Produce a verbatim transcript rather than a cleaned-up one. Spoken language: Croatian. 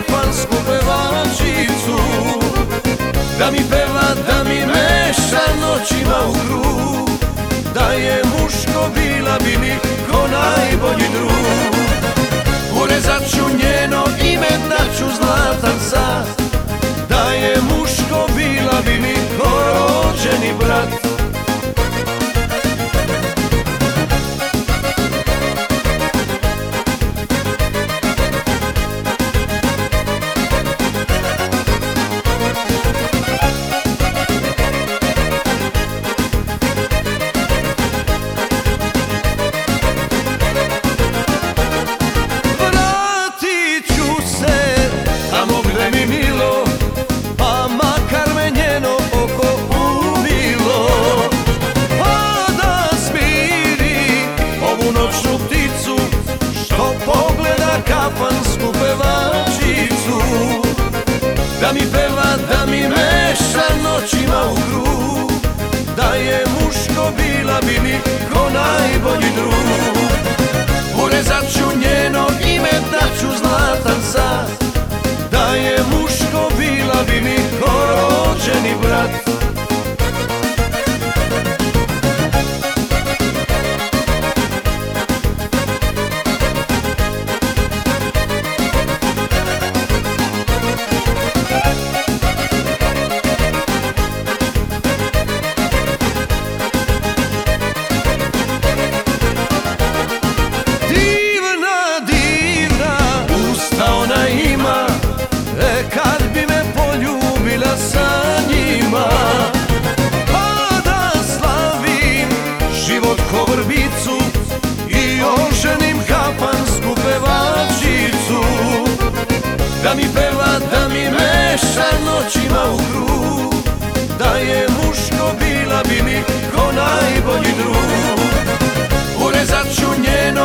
kafansku pevačicu, da mi peva, da mi meša noćima u krug. Da je muško bila bi mi ko najbolji drug. Urezat ću njeno ime, daću zlatan sat. Da je muško bila bi mi ko rođeni brat. Kafansku pevačicu, da mi peva, da mi meša noćima u krug. Da je muško bila bi mi ko najbolji drug. Urezat ću njeno ime, daću zlatan sat. Da je muško bila bi mi ko rođeni brat. Kad bi me poljubila sa njima, pa da slavim život ko vrbicu i oženim kafansku pevačicu. Da mi peva, da mi meša noćima u krug. Da je muško bila bi mi ko najbolji drug. Urezat ću njeno